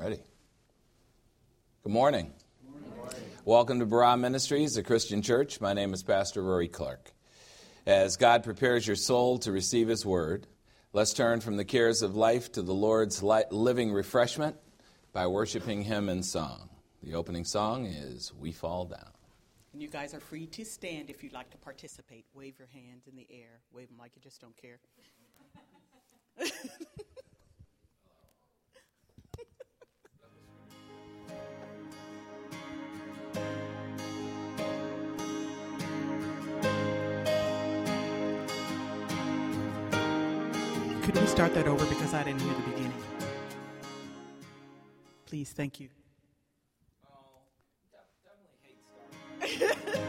Ready. Good morning. Good morning. Welcome to Barah Ministries, a Christian church. My name is Pastor Rory Clark. As God prepares your soul to receive His Word, let's turn from the cares of life to the Lord's living refreshment by worshiping Him in song. The opening song is We Fall Down. And you guys are free to stand if you'd like to participate. Wave your hands in the air. Wave them like you just don't care. Could we start that over because I didn't hear the beginning? Please, thank you. Definitely hate starting.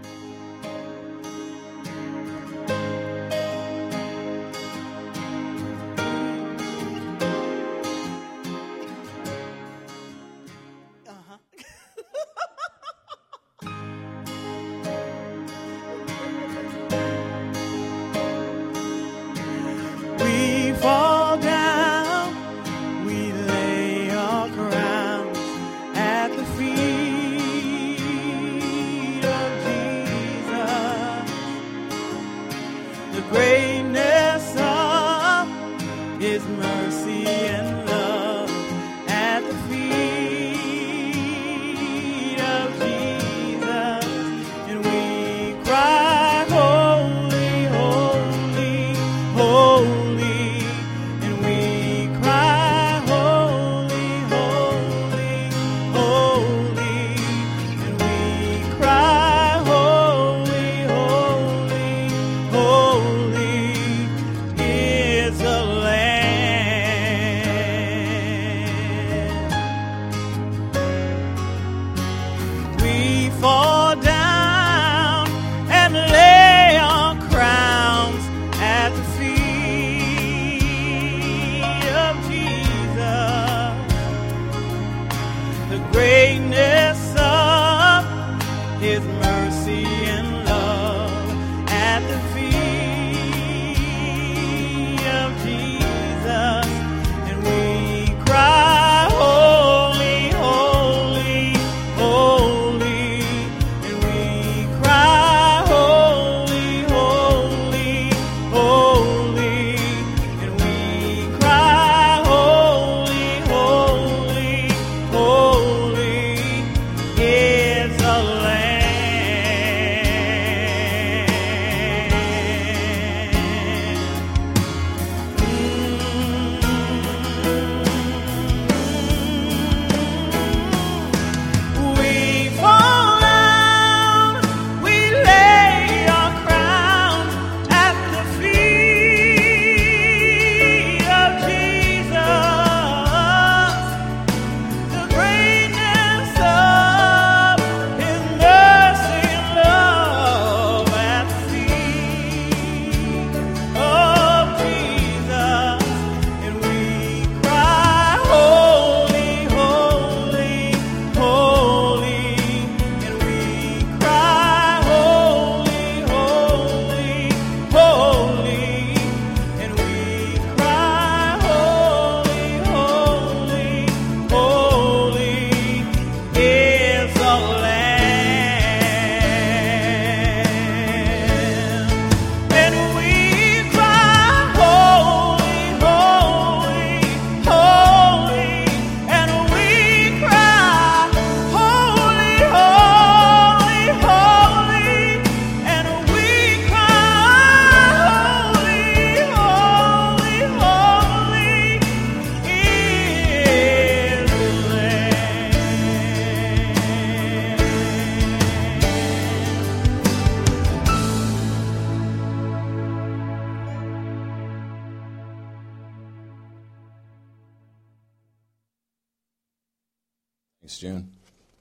Thanks, June.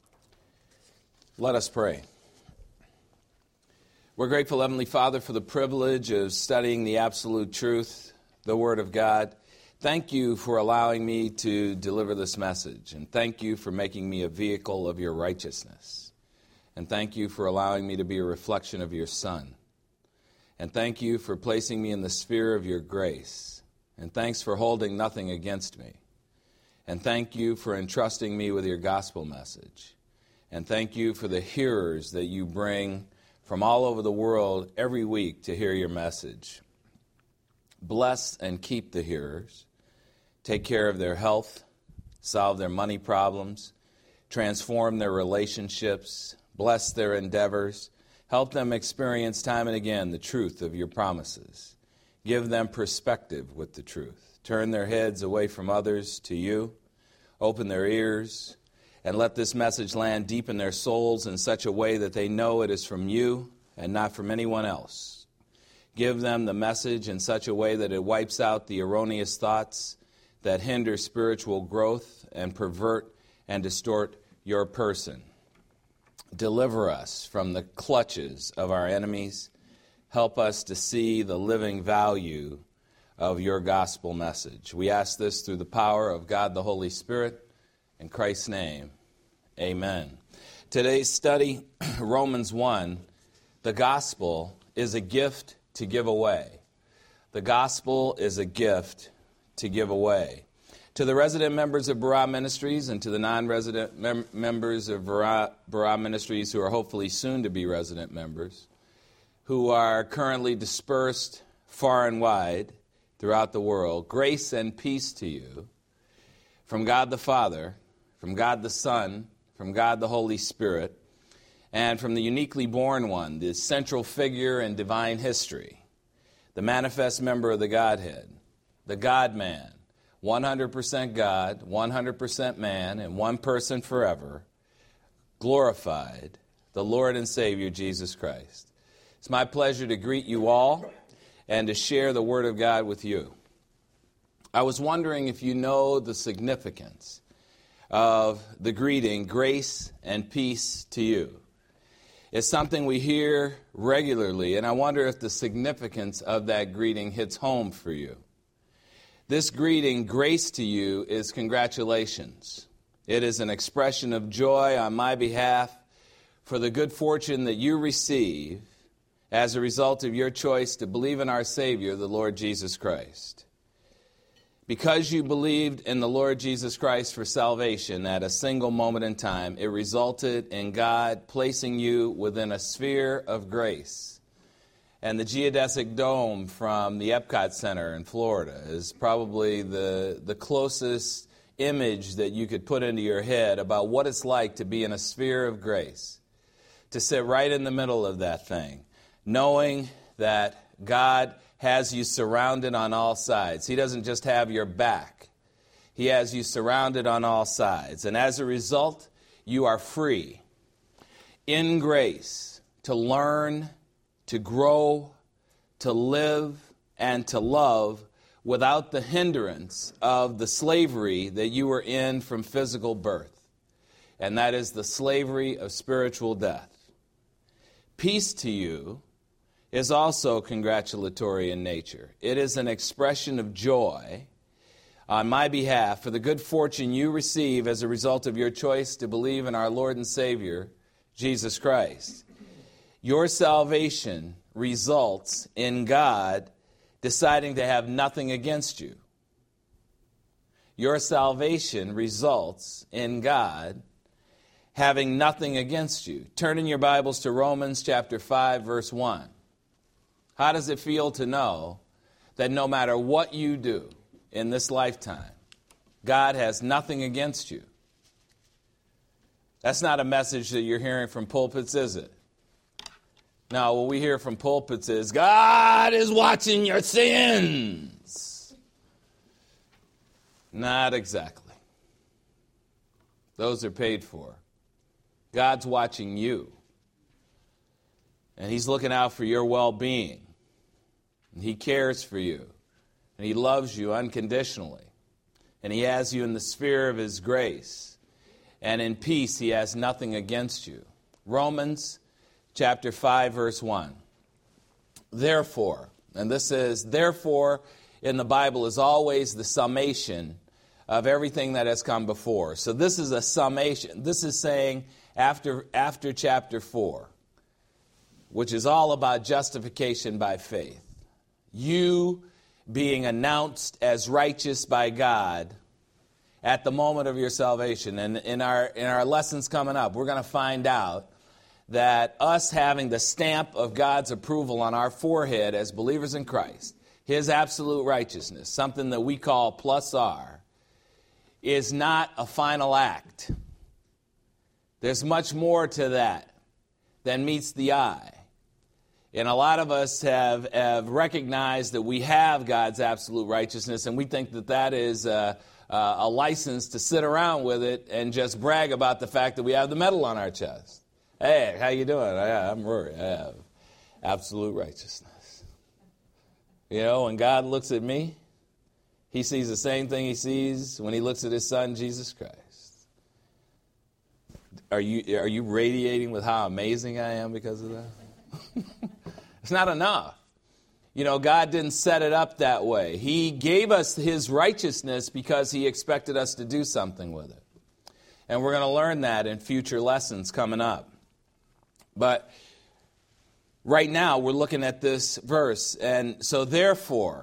Let us pray. We're grateful, Heavenly Father, for the privilege of studying the absolute truth, the Word of God. Thank you for allowing me to deliver this message, and thank you for making me a vehicle of your righteousness. And thank you for allowing me to be a reflection of your Son. And thank you for placing me in the sphere of your grace. And thanks for holding nothing against me. And thank you for entrusting me with your gospel message. And thank you for the hearers that you bring from all over the world every week to hear your message. Bless and keep the hearers. Take care of their health, solve their money problems, transform their relationships, bless their endeavors, help them experience time and again the truth of your promises. Give them perspective with the truth. Turn their heads away from others to you. Open their ears and let this message land deep in their souls in such a way that they know it is from you and not from anyone else. Give them the message in such a way that it wipes out the erroneous thoughts that hinder spiritual growth and pervert and distort your person. Deliver us from the clutches of our enemies. Help us to see the living value of your gospel message. We ask this through the power of God the Holy Spirit. In Christ's name, amen. Today's study, Romans 1, the gospel is a gift to give away. The gospel is a gift to give away. To the resident members of Barah Ministries and to the non-resident members of Barah Ministries who are hopefully soon to be resident members, who are currently dispersed far and wide throughout the world, grace and peace to you from God the Father, from God the Son, from God the Holy Spirit, and from the uniquely born one, the central figure in divine history, the manifest member of the Godhead, the God-man, 100% God, 100% man, and one person forever, glorified, the Lord and Savior, Jesus Christ. It's my pleasure to greet you all and to share the Word of God with you. I was wondering if you know the significance of the greeting, grace and peace to you. It's something we hear regularly, and I wonder if the significance of that greeting hits home for you. This greeting, grace to you, is congratulations. It is an expression of joy on my behalf for the good fortune that you receive as a result of your choice to believe in our Savior, the Lord Jesus Christ. Because you believed in the Lord Jesus Christ for salvation at a single moment in time, it resulted in God placing you within a sphere of grace. And the geodesic dome from the Epcot Center in Florida is probably the closest image that you could put into your head about what it's like to be in a sphere of grace, to sit right in the middle of that thing, knowing that God has you surrounded on all sides. He doesn't just have your back. He has you surrounded on all sides. And as a result, you are free in grace to learn, to grow, to live, and to love without the hindrance of the slavery that you were in from physical birth. And that is the slavery of spiritual death. Peace to you is also congratulatory in nature. It is an expression of joy on my behalf for the good fortune you receive as a result of your choice to believe in our Lord and Savior, Jesus Christ. Your salvation results in God deciding to have nothing against you. Your salvation results in God having nothing against you. Turn in your Bibles to Romans chapter 5, verse 1. How does it feel to know that no matter what you do in this lifetime, God has nothing against you? That's not a message that you're hearing from pulpits, is it? No, what we hear from pulpits is, God is watching your sins. Not exactly. Those are paid for. God's watching you. And He's looking out for your well-being. And He cares for you. And He loves you unconditionally. And He has you in the sphere of His grace. And in peace, He has nothing against you. Romans chapter 5, verse 1. Therefore, and this is, therefore, in the Bible is always the summation of everything that has come before. So this is a summation. This is saying after chapter 4, which is all about justification by faith. You being announced as righteous by God at the moment of your salvation. And in our lessons coming up, we're going to find out that us having the stamp of God's approval on our forehead as believers in Christ, His absolute righteousness, something that we call plus R, is not a final act. There's much more to that than meets the eye. And a lot of us have recognized that we have God's absolute righteousness, and we think that that is a license to sit around with it and just brag about the fact that we have the medal on our chest. Hey, how you doing? I'm Rory. I have absolute righteousness. You know, when God looks at me, He sees the same thing He sees when He looks at His Son, Jesus Christ. Are you radiating with how amazing I am because of that? It's not enough. You know, God didn't set it up that way. He gave us His righteousness because He expected us to do something with it. And we're going to learn that in future lessons coming up. But right now we're looking at this verse. And so therefore,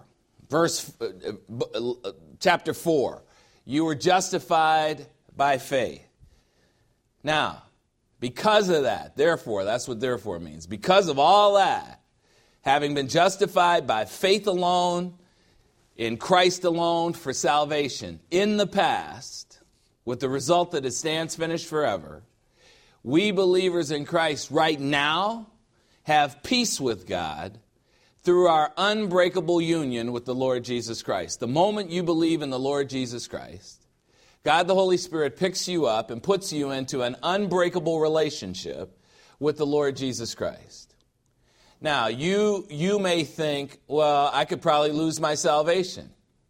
chapter 4, you were justified by faith. Now, because of that, therefore, that's what therefore means. Because of all that, having been justified by faith alone, in Christ alone for salvation, in the past, with the result that it stands finished forever, we believers in Christ right now have peace with God through our unbreakable union with the Lord Jesus Christ. The moment you believe in the Lord Jesus Christ, God the Holy Spirit picks you up and puts you into an unbreakable relationship with the Lord Jesus Christ. Now, you may think, well, I could probably lose my salvation.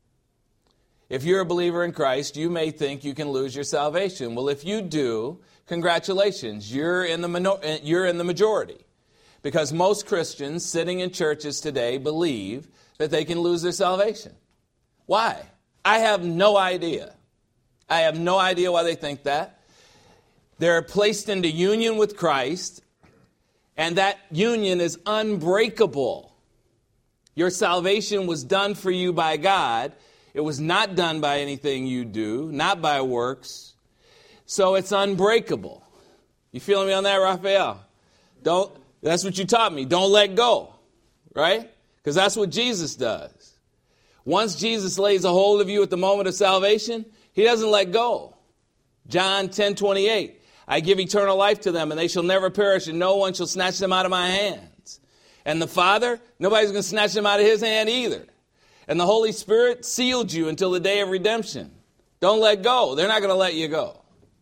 If you're a believer in Christ, you may think you can lose your salvation. Well, if you do, congratulations, you're in the majority. Because most Christians sitting in churches today believe that they can lose their salvation. Why? I have no idea. I have no idea why they think that. They're placed into union with Christ, and that union is unbreakable. Your salvation was done for you by God. It was not done by anything you do, not by works. So it's unbreakable. You feeling me on that, Raphael? That's what you taught me. Don't let go, right? Because that's what Jesus does. Once Jesus lays a hold of you at the moment of salvation, He doesn't let go. John 10:28, I give eternal life to them, and they shall never perish, and no one shall snatch them out of my hands. And the Father, nobody's going to snatch them out of His hand either. And the Holy Spirit sealed you until the day of redemption. Don't let go. They're not going to let you go.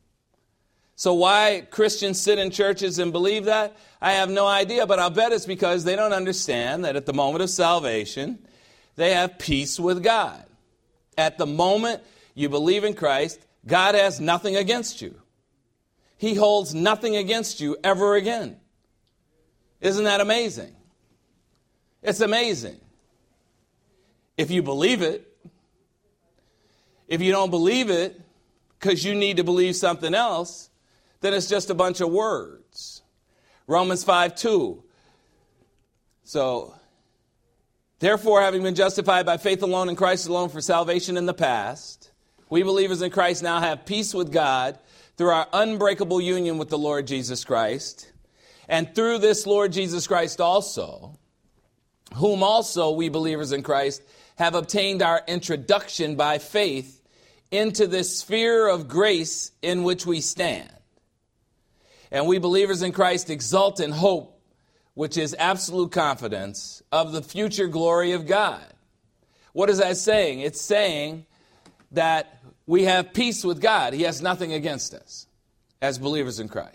So why Christians sit in churches and believe that? I have no idea, but I'll bet it's because they don't understand that at the moment of salvation, they have peace with God. At the moment you believe in Christ, God has nothing against you. He holds nothing against you ever again. Isn't that amazing? It's amazing. If you believe it. If you don't believe it because you need to believe something else, then it's just a bunch of words. Romans 5:2. So, therefore, having been justified by faith alone in Christ alone for salvation in the past, we believers in Christ now have peace with God through our unbreakable union with the Lord Jesus Christ. And through this Lord Jesus Christ also, whom also we believers in Christ have obtained our introduction by faith into this sphere of grace in which we stand. And we believers in Christ exult in hope, which is absolute confidence of the future glory of God. What is that saying? It's saying that we have peace with God. He has nothing against us as believers in Christ.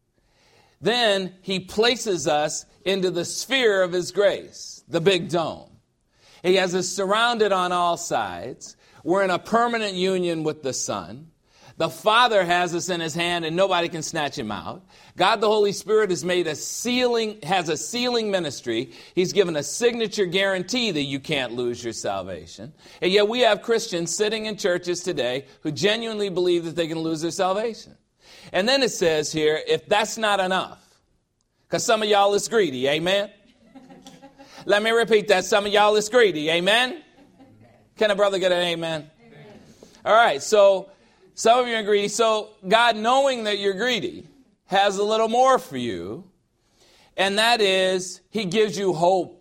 Then He places us into the sphere of His grace, the big dome. He has us surrounded on all sides. We're in a permanent union with the Son. The Father has us in His hand and nobody can snatch Him out. God the Holy Spirit has has a sealing ministry. He's given a signature guarantee that you can't lose your salvation. And yet we have Christians sitting in churches today who genuinely believe that they can lose their salvation. And then it says here, if that's not enough, because some of y'all is greedy, amen? Let me repeat that. Some of y'all is greedy, amen? Can a brother get an amen? All right, so Some of you are greedy. So God, knowing that you're greedy, has a little more for you. And that is, he gives you hope.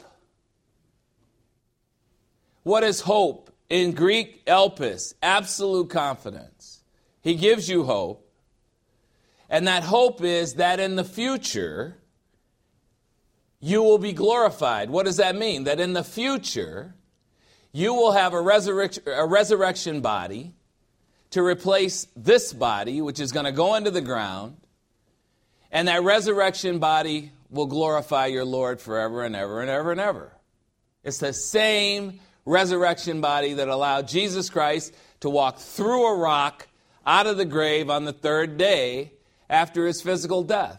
What is hope? In Greek, elpis, absolute confidence. He gives you hope. And that hope is that in the future, you will be glorified. What does that mean? That in the future, you will have a resurrection body to replace this body, which is going to go into the ground. And that resurrection body will glorify your Lord forever and ever and ever and ever. It's the same resurrection body that allowed Jesus Christ to walk through a rock out of the grave on the third day after his physical death.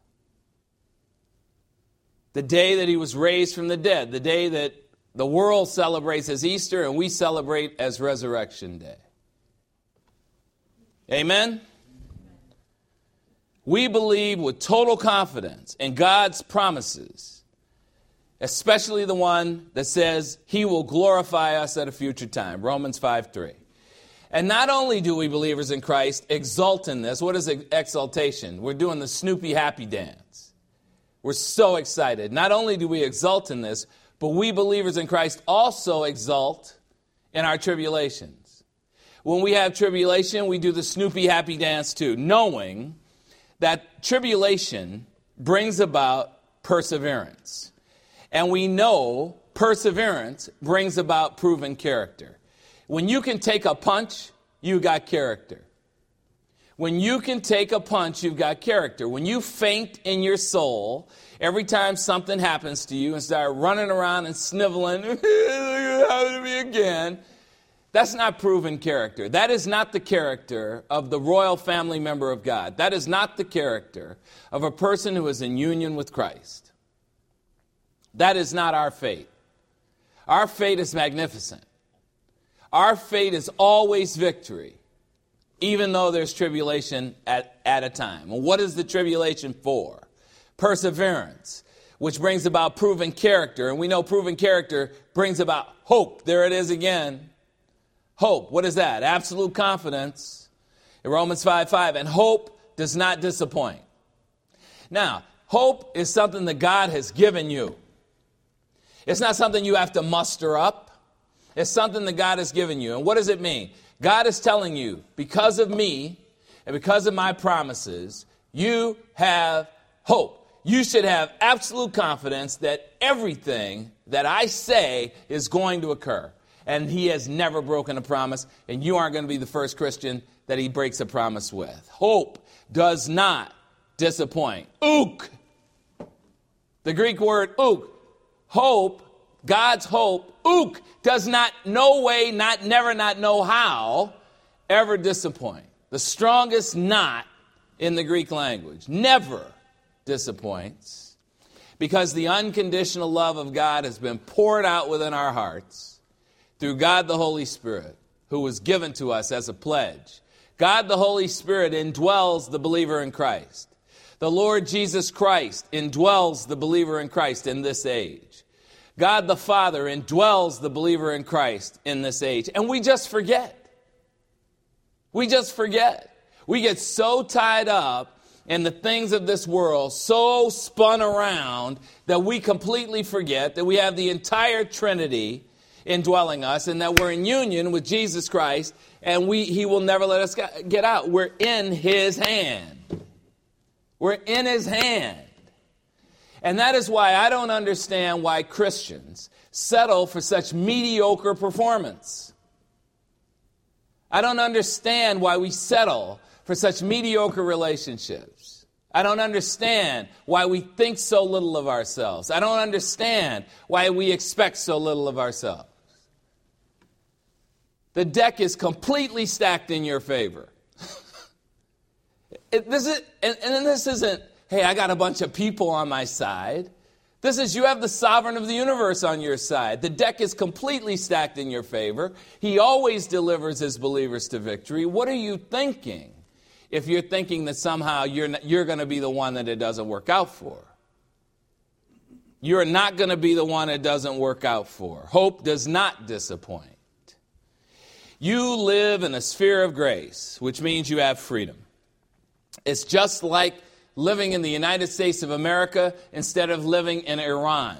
The day that he was raised from the dead, the day that the world celebrates as Easter and we celebrate as Resurrection Day. Amen? We believe with total confidence in God's promises, especially the one that says he will glorify us at a future time, Romans 5:3. And not only do we believers in Christ exult in this, what is exaltation? We're doing the Snoopy happy dance. We're so excited. Not only do we exult in this, but we believers in Christ also exult in our tribulations. When we have tribulation, we do the Snoopy happy dance too, knowing that tribulation brings about perseverance. And we know perseverance brings about proven character. When you can take a punch, you got character. When you can take a punch, you've got character. When you faint in your soul, every time something happens to you and start running around and sniveling, it happened to me again, that's not proven character. That is not the character of the royal family member of God. That is not the character of a person who is in union with Christ. That is not our fate. Our fate is magnificent. Our fate is always victory, even though there's tribulation at a time. And what is the tribulation for? Perseverance, which brings about proven character. And we know proven character brings about hope. There it is again. Hope. What is that? Absolute confidence. In Romans 5:5. And hope does not disappoint. Now, hope is something that God has given you. It's not something you have to muster up. It's something that God has given you. And what does it mean? God is telling you, because of me and because of my promises, you have hope. You should have absolute confidence that everything that I say is going to occur. And he has never broken a promise, and you aren't going to be the first Christian that he breaks a promise with. Hope does not disappoint. Ook. The Greek word ook. Hope, God's hope, ook, does not, no way, not never, not no how, ever disappoint. The strongest not in the Greek language. Never disappoints. Because the unconditional love of God has been poured out within our hearts through God the Holy Spirit, who was given to us as a pledge. God the Holy Spirit indwells the believer in Christ. The Lord Jesus Christ indwells the believer in Christ in this age. God the Father indwells the believer in Christ in this age. And we just forget. We just forget. We get so tied up in the things of this world, so spun around, that we completely forget that we have the entire Trinity indwelling us, and that we're in union with Jesus Christ, and he will never let us get out. We're in his hand. We're in his hand. And that is why I don't understand why Christians settle for such mediocre performance. I don't understand why we settle for such mediocre relationships. I don't understand why we think so little of ourselves. I don't understand why we expect so little of ourselves. The deck is completely stacked in your favor. This isn't, hey, I got a bunch of people on my side. This is, you have the sovereign of the universe on your side. The deck is completely stacked in your favor. He always delivers his believers to victory. What are you thinking if you're thinking that somehow you're going to be the one that it doesn't work out for? You're not going to be the one it doesn't work out for. Hope does not disappoint. You live in a sphere of grace, which means you have freedom. It's just like living in the United States of America instead of living in Iran.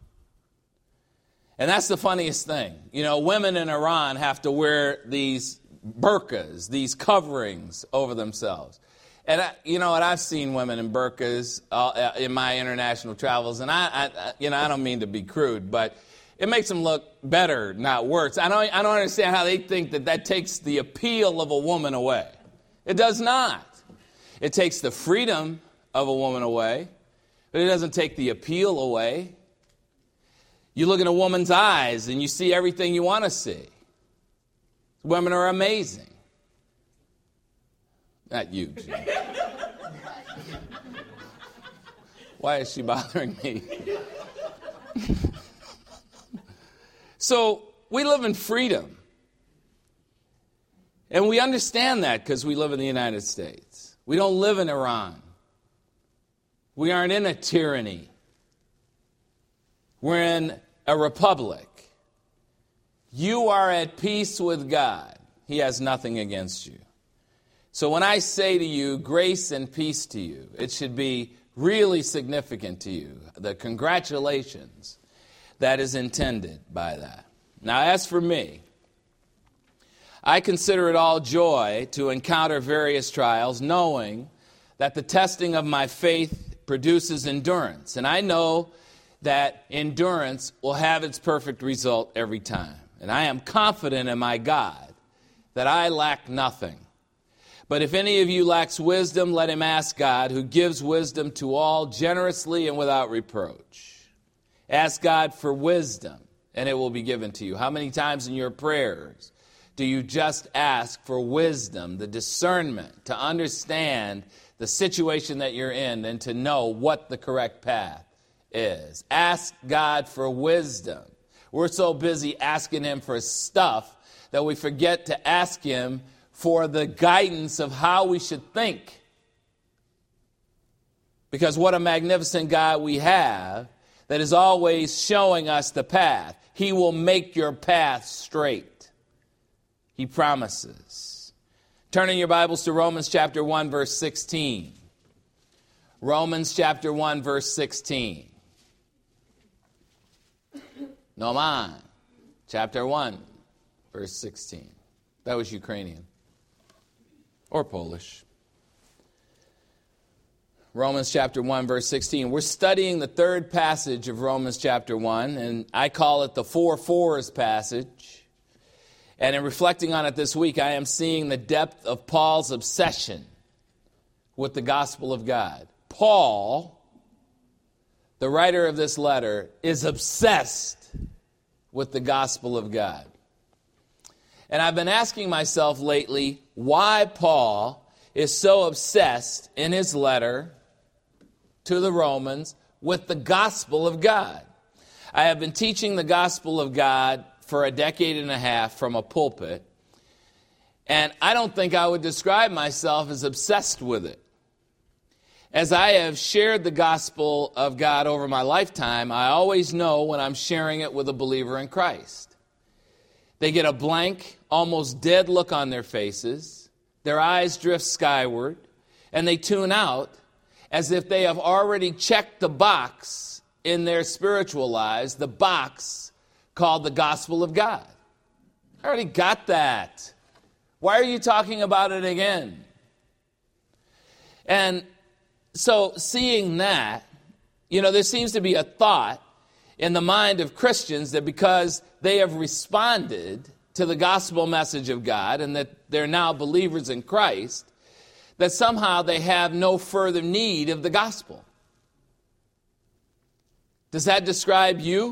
And that's the funniest thing. You know, women in Iran have to wear these burqas, these coverings over themselves. And I've seen women in burqas in my international travels, and I don't mean to be crude, but it makes them look better, not worse. I don't understand how they think that takes the appeal of a woman away. It does not. It takes the freedom of a woman away, but it doesn't take the appeal away. You look in a woman's eyes and you see everything you want to see. Women are amazing. Not you, Jim. Why is she bothering me? So we live in freedom. And we understand that because we live in the United States. We don't live in Iran. We aren't in a tyranny. We're in a republic. You are at peace with God. He has nothing against you. So when I say to you, grace and peace to you, it should be really significant to you. The congratulations that is intended by that. Now, as for me, I consider it all joy to encounter various trials, knowing that the testing of my faith produces endurance. And I know that endurance will have its perfect result every time. And I am confident in my God that I lack nothing. But if any of you lacks wisdom, let him ask God, who gives wisdom to all generously and without reproach. Ask God for wisdom, and it will be given to you. How many times in your prayers do you just ask for wisdom, the discernment, to understand the situation that you're in and to know what the correct path is? Ask God for wisdom. We're so busy asking him for stuff that we forget to ask him for the guidance of how we should think. Because what a magnificent God we have that is always showing us the path. He will make your path straight. He promises. Turn in your Bibles to Romans chapter 1, verse 16. Romans chapter 1, verse 16. No man. Chapter 1, verse 16. That was Ukrainian. Or Polish. Romans chapter 1, verse 16. We're studying the third passage of Romans chapter 1, and I call it the 4 fours passage. And in reflecting on it this week, I am seeing the depth of Paul's obsession with the gospel of God. Paul, the writer of this letter, is obsessed with the gospel of God. And I've been asking myself lately why Paul is so obsessed in his letter to the Romans with the gospel of God. I have been teaching the gospel of God for a decade and a half from a pulpit, and I don't think I would describe myself as obsessed with it. As I have shared the gospel of God over my lifetime, I always know when I'm sharing it with a believer in Christ. They get a blank, almost dead look on their faces, their eyes drift skyward, and they tune out as if they have already checked the box in their spiritual lives, the box called the gospel of God. I already got that. Why are you talking about it again? And so seeing that, there seems to be a thought in the mind of Christians that because they have responded to the gospel message of God and that they're now believers in Christ, that somehow they have no further need of the gospel. Does that describe you?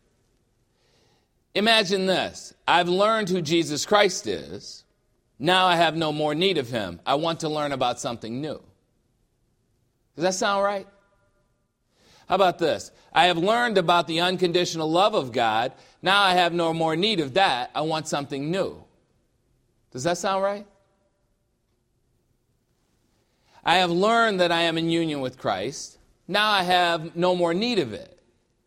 Imagine this. I've learned who Jesus Christ is. Now I have no more need of him. I want to learn about something new. Does that sound right? How about this? I have learned about the unconditional love of God. Now I have no more need of that. I want something new. Does that sound right? I have learned that I am in union with Christ. Now I have no more need of it.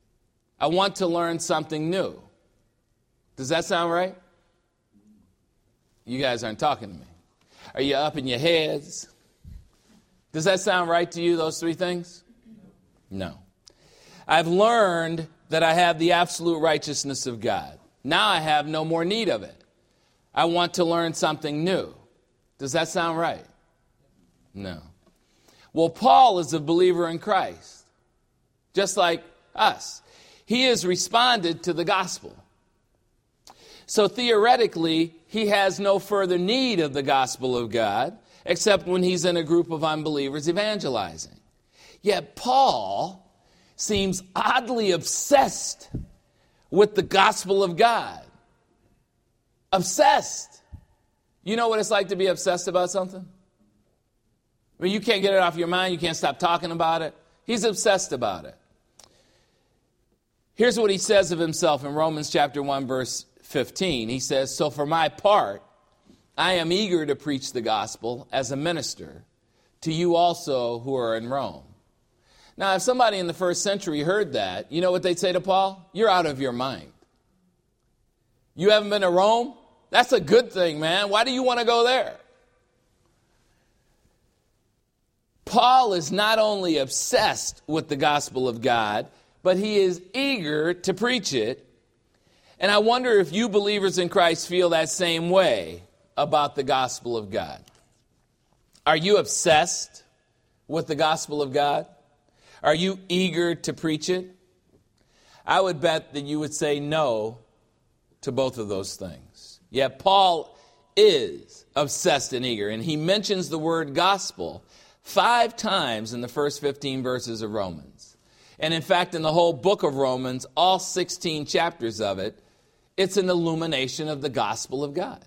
I want to learn something new. Does that sound right? You guys aren't talking to me. Are you up in your heads? Does that sound right to you, those three things? No. I've learned that I have the absolute righteousness of God. Now I have no more need of it. I want to learn something new. Does that sound right? No. Well, Paul is a believer in Christ, just like us. He has responded to the gospel. So theoretically, he has no further need of the gospel of God, except when he's in a group of unbelievers evangelizing. Yet Paul seems oddly obsessed with the gospel of God. Obsessed. You know what it's like to be obsessed about something? I mean, you can't get it off your mind. You can't stop talking about it. He's obsessed about it. Here's what he says of himself in Romans chapter 1, verse 15. He says, "So for my part, I am eager to preach the gospel as a minister to you also who are in Rome." Now, if somebody in the first century heard that, you know what they'd say to Paul? You're out of your mind. You haven't been to Rome? That's a good thing, man. Why do you want to go there? Paul is not only obsessed with the gospel of God, but he is eager to preach it. And I wonder if you believers in Christ feel that same way about the gospel of God. Are you obsessed with the gospel of God? Are you eager to preach it? I would bet that you would say no to both of those things. Yet Paul is obsessed and eager, and he mentions the word gospel 5 times in the first 15 verses of Romans. And in fact, in the whole book of Romans, all 16 chapters of it, it's an illumination of the gospel of God.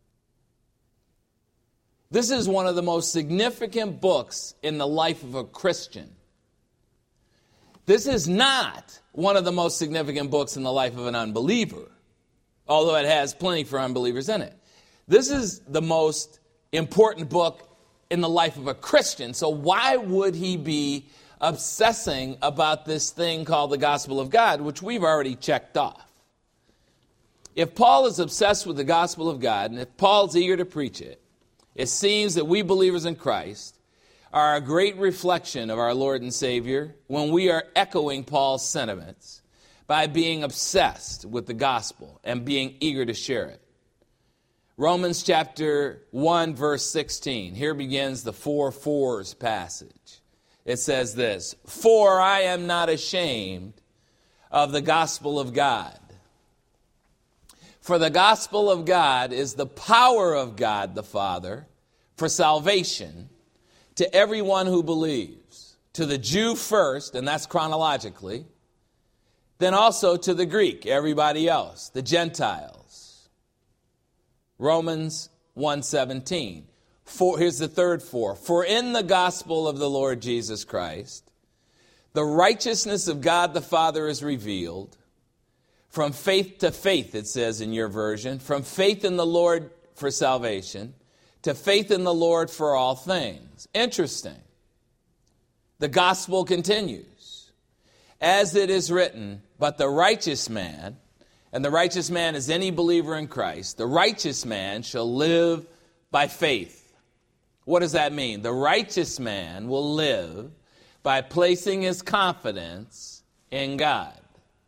This is one of the most significant books in the life of a Christian. This is not one of the most significant books in the life of an unbeliever, although it has plenty for unbelievers in it. This is the most important book in the life of a Christian. So why would he be obsessing about this thing called the gospel of God, which we've already checked off? If Paul is obsessed with the gospel of God, and if Paul's eager to preach it, it seems that we believers in Christ are a great reflection of our Lord and Savior when we are echoing Paul's sentiments by being obsessed with the gospel and being eager to share it. Romans chapter 1, verse 16. Here begins the 4 fours passage. It says this, "For I am not ashamed of the gospel of God. For the gospel of God is the power of God the Father for salvation to everyone who believes, to the Jew first," and that's chronologically, "then also to the Greek," everybody else, the Gentiles. Romans 1:17. Here's the third 4. "For in the gospel of the Lord Jesus Christ, the righteousness of God the Father is revealed, from faith to faith," it says in your version, "from faith in the Lord for salvation, to faith in the Lord for all things." Interesting. The gospel continues. "As it is written, but the righteous man," and the righteous man is any believer in Christ, "the righteous man shall live by faith." What does that mean? The righteous man will live by placing his confidence in God.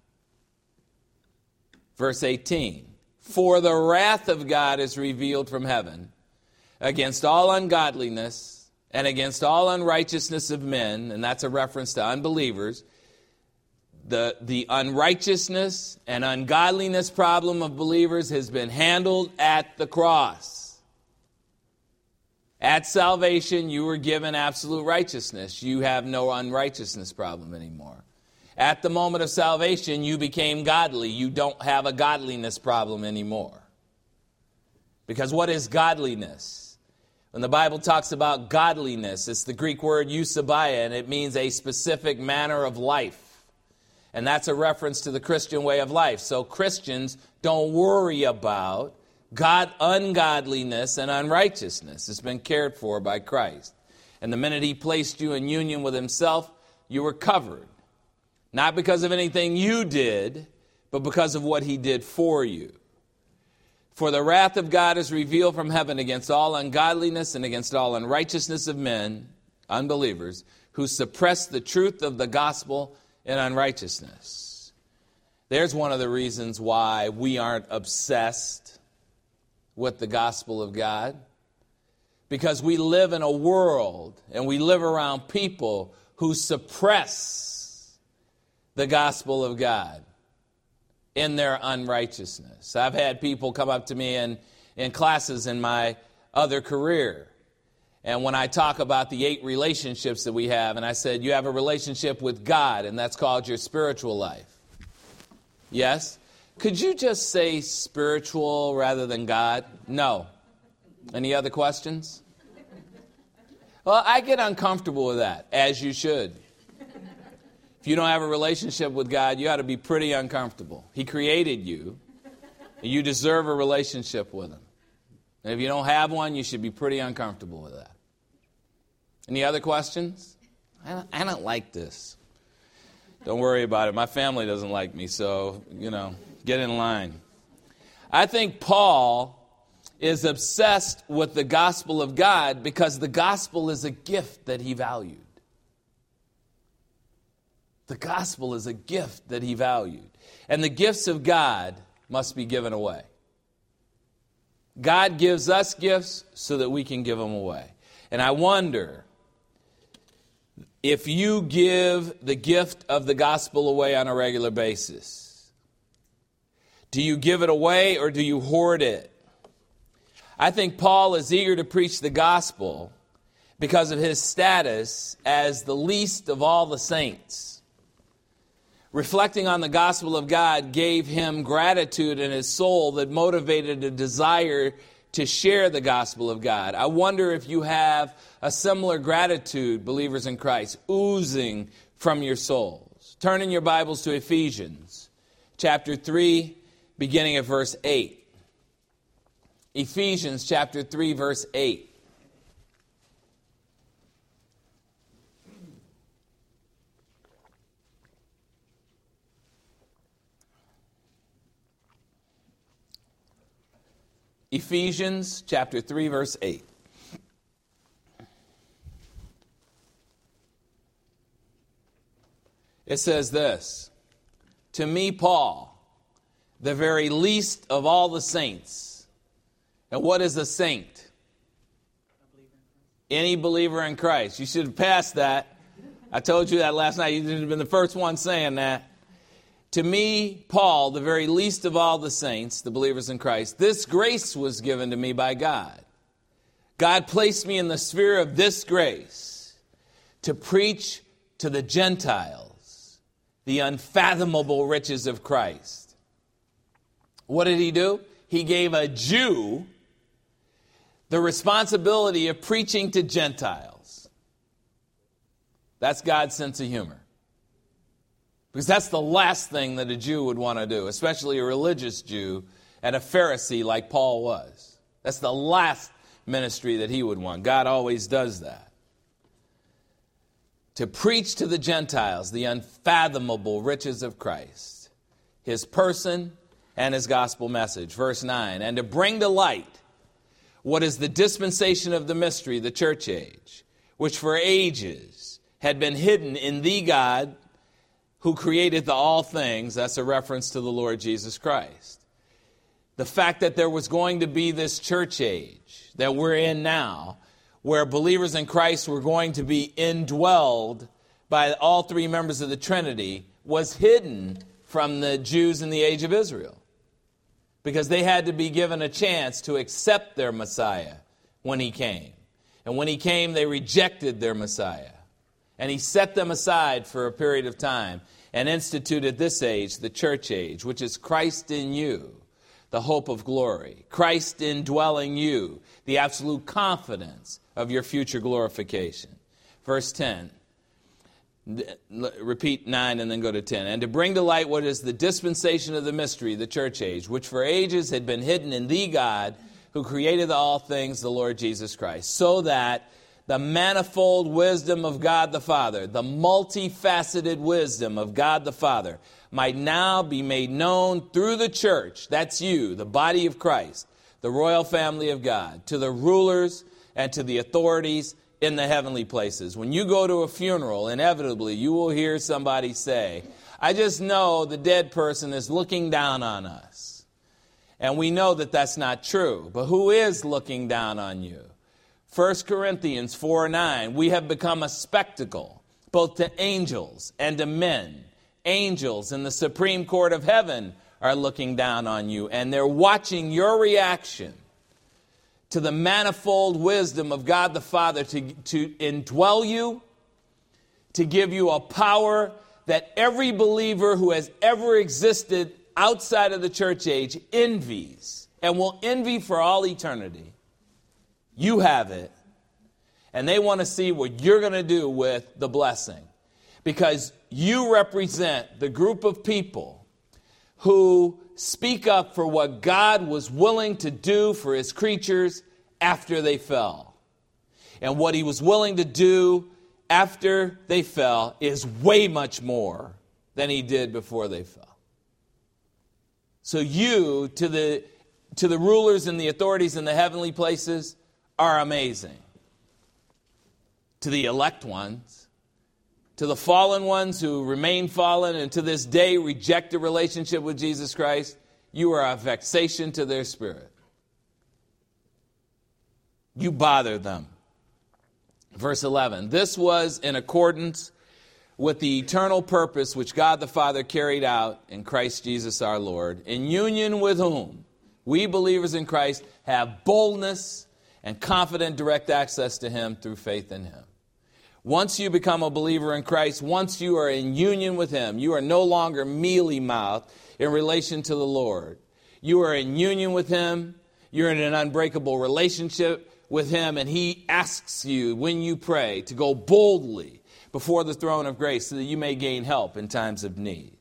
Verse 18, "For the wrath of God is revealed from heaven against all ungodliness and against all unrighteousness of men," and that's a reference to unbelievers. The unrighteousness and ungodliness problem of believers has been handled at the cross. At salvation, you were given absolute righteousness. You have no unrighteousness problem anymore. At the moment of salvation, you became godly. You don't have a godliness problem anymore. Because what is godliness? When the Bible talks about godliness, it's the Greek word eusebeia, and it means a specific manner of life. And that's a reference to the Christian way of life. So Christians don't worry about ungodliness and unrighteousness. It's been cared for by Christ. And the minute he placed you in union with himself, you were covered. Not because of anything you did, but because of what he did for you. For the wrath of God is revealed from heaven against all ungodliness and against all unrighteousness of men, unbelievers, who suppress the truth of the gospel in unrighteousness. There's one of the reasons why we aren't obsessed with the gospel of God. Because we live in a world and we live around people who suppress the gospel of God in their unrighteousness. I've had people come up to me in classes in my other career. And when I talk about the 8 relationships that we have, and I said, you have a relationship with God, and that's called your spiritual life. Yes? Could you just say spiritual rather than God? No. Any other questions? Well, I get uncomfortable with that, as you should. If you don't have a relationship with God, you ought to be pretty uncomfortable. He created you, and you deserve a relationship with Him. And if you don't have one, you should be pretty uncomfortable with that. Any other questions? I don't like this. Don't worry about it. My family doesn't like me, so, get in line. I think Paul is obsessed with the gospel of God because the gospel is a gift that he valued. The gospel is a gift that he valued. And the gifts of God must be given away. God gives us gifts so that we can give them away. And I wonder if you give the gift of the gospel away on a regular basis. Do you give it away or do you hoard it? I think Paul is eager to preach the gospel because of his status as the least of all the saints. Reflecting on the gospel of God gave him gratitude in his soul that motivated a desire to share the gospel of God. I wonder if you have a similar gratitude, believers in Christ, oozing from your souls. Turn in your Bibles to Ephesians chapter 3, beginning at verse 8. Ephesians chapter 3, verse 8. Ephesians chapter 3, verse 8. It says this, to me, Paul, the very least of all the saints. And what is a saint? Any believer in Christ. You should have passed that. I told you that last night. You should have been the first one saying that. To me, Paul, the very least of all the saints, the believers in Christ, this grace was given to me by God. God placed me in the sphere of this grace to preach to the Gentiles the unfathomable riches of Christ. What did he do? He gave a Jew the responsibility of preaching to Gentiles. That's God's sense of humor. Because that's the last thing that a Jew would want to do, especially a religious Jew and a Pharisee like Paul was. That's the last ministry that he would want. God always does that. To preach to the Gentiles the unfathomable riches of Christ, his person and his gospel message. Verse 9, and to bring to light what is the dispensation of the mystery, the church age, which for ages had been hidden in the God who created the all things. That's a reference to the Lord Jesus Christ. The fact that there was going to be this church age that we're in now, where believers in Christ were going to be indwelled by all three members of the Trinity, was hidden from the Jews in the age of Israel. Because they had to be given a chance to accept their Messiah when he came. And when he came, they rejected their Messiah. And he set them aside for a period of time and instituted this age, the church age, which is Christ in you, the hope of glory. Christ indwelling you, the absolute confidence of your future glorification. Verse 10. Repeat 9 and then go to 10. And to bring to light what is the dispensation of the mystery, the church age, which for ages had been hidden in the God who created all things, the Lord Jesus Christ, so that the manifold wisdom of God the Father, the multifaceted wisdom of God the Father, might now be made known through the church, that's you, the body of Christ, the royal family of God, to the rulers and to the authorities in the heavenly places. When you go to a funeral, inevitably you will hear somebody say, I just know the dead person is looking down on us. And we know that that's not true. But who is looking down on you? 1 Corinthians 4:9, we have become a spectacle, both to angels and to men. Angels in the supreme court of heaven are looking down on you, and they're watching your reaction to the manifold wisdom of God the Father to indwell you, to give you a power that every believer who has ever existed outside of the church age envies and will envy for all eternity. You have it, and they want to see what you're going to do with the blessing, because you represent the group of people who speak up for what God was willing to do for his creatures after they fell. And what he was willing to do after they fell is way much more than he did before they fell. So you, to the rulers and the authorities in the heavenly places, are amazing. To the elect ones, to the fallen ones who remain fallen and to this day reject a relationship with Jesus Christ, you are a vexation to their spirit. You bother them. Verse 11, this was in accordance with the eternal purpose which God the Father carried out in Christ Jesus our Lord, in union with whom we believers in Christ have boldness and confident direct access to him through faith in him. Once you become a believer in Christ, once you are in union with him, you are no longer mealy-mouthed in relation to the Lord. You are in union with him. You're in an unbreakable relationship with him, and he asks you when you pray to go boldly before the throne of grace so that you may gain help in times of need.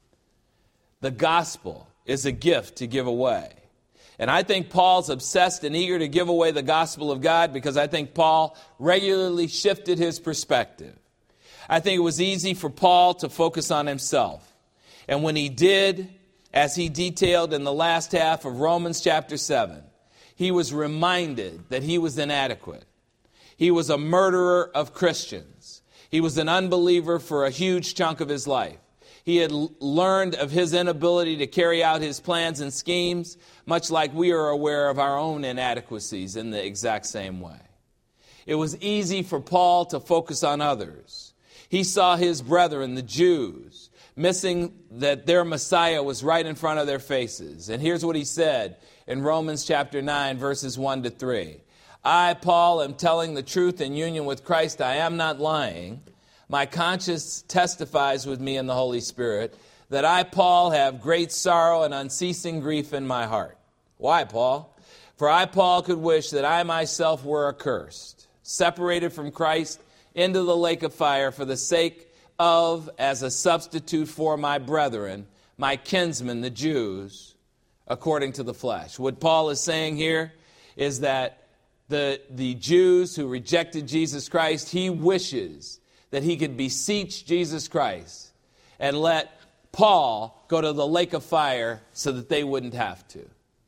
The gospel is a gift to give away. And I think Paul's obsessed and eager to give away the gospel of God because I think Paul regularly shifted his perspective. I think it was easy for Paul to focus on himself. And when he did, as he detailed in the last half of Romans chapter 7, he was reminded that he was inadequate. He was a murderer of Christians. He was an unbeliever for a huge chunk of his life. He had learned of his inability to carry out his plans and schemes, much like we are aware of our own inadequacies in the exact same way. It was easy for Paul to focus on others. He saw his brethren, the Jews, missing that their Messiah was right in front of their faces. And here's what he said in Romans chapter 9, verses 1-3. I, Paul, am telling the truth in union with Christ. I am not lying. My conscience testifies with me in the Holy Spirit that I, Paul, have great sorrow and unceasing grief in my heart. Why, Paul? For I, Paul, could wish that I myself were accursed, separated from Christ into the lake of fire for the sake of, as a substitute for my brethren, my kinsmen, the Jews, according to the flesh. What Paul is saying here is that the Jews who rejected Jesus Christ, he wishes that he could beseech Jesus Christ and let Paul go to the lake of fire so that they wouldn't have to.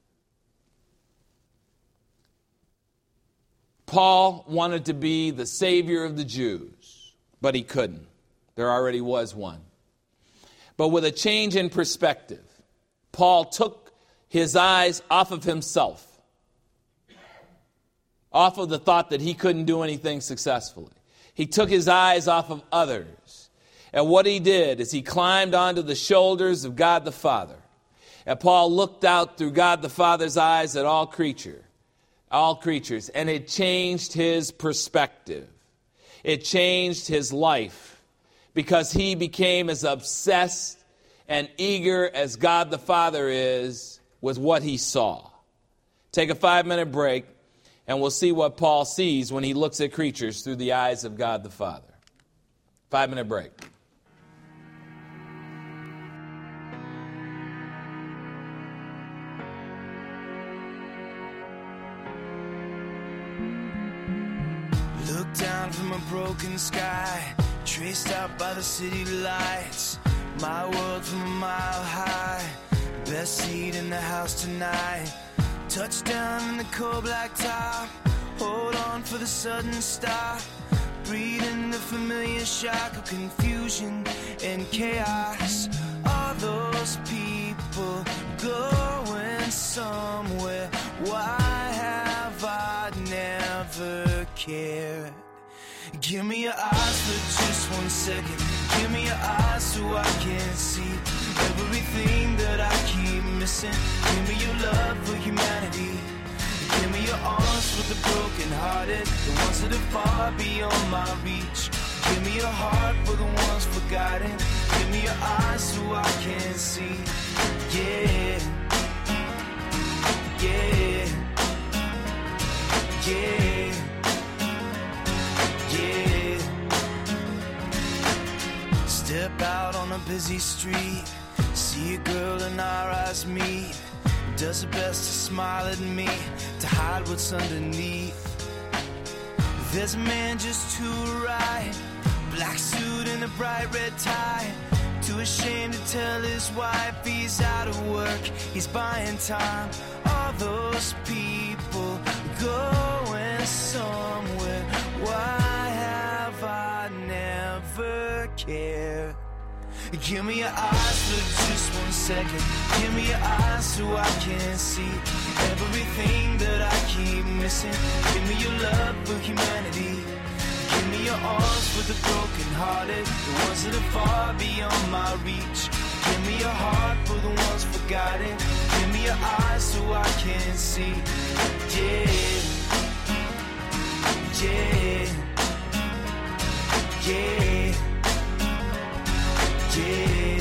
Paul wanted to be the Savior of the Jews, but he couldn't. There already was one. But with a change in perspective, Paul took his eyes off of himself, off of the thought that he couldn't do anything successfully. He took his eyes off of others. And what he did is he climbed onto the shoulders of God the Father. And Paul looked out through God the Father's eyes at all creatures. And it changed his perspective. It changed his life because he became as obsessed and eager as God the Father is with what he saw. Take a 5-minute break. And we'll see what Paul sees when he looks at creatures through the eyes of God the Father. 5-minute break. Looked from a broken sky, traced out by the city lights. My world from a mile high, best seat in the house tonight. Touchdown in the cold black top, hold on for the sudden stop. Breathing the familiar shock of confusion and chaos. All those people going somewhere. Why have I never cared? Give me your eyes for just 1 second. Give me your eyes so I can see everything that I keep missing. Give me your love for humanity. Give me your arms for the broken-hearted, the ones that are far beyond my reach. Give me your heart for the ones forgotten. Give me your eyes so I can see. Yeah, yeah, yeah, yeah. Step out on a busy street, see a girl and our eyes meet. Does her best to smile at me, to hide what's underneath. There's a man just to her right, black suit and a bright red tie. Too ashamed to tell his wife he's out of work, he's buying time. All those people going somewhere. Why have I never cared? Give me your eyes for just 1 second. Give me your eyes so I can see everything that I keep missing. Give me your love for humanity. Give me your arms for the broken-hearted, the ones that are far beyond my reach. Give me your heart for the ones forgotten. Give me your eyes so I can see. Yeah, yeah, yeah, yeah.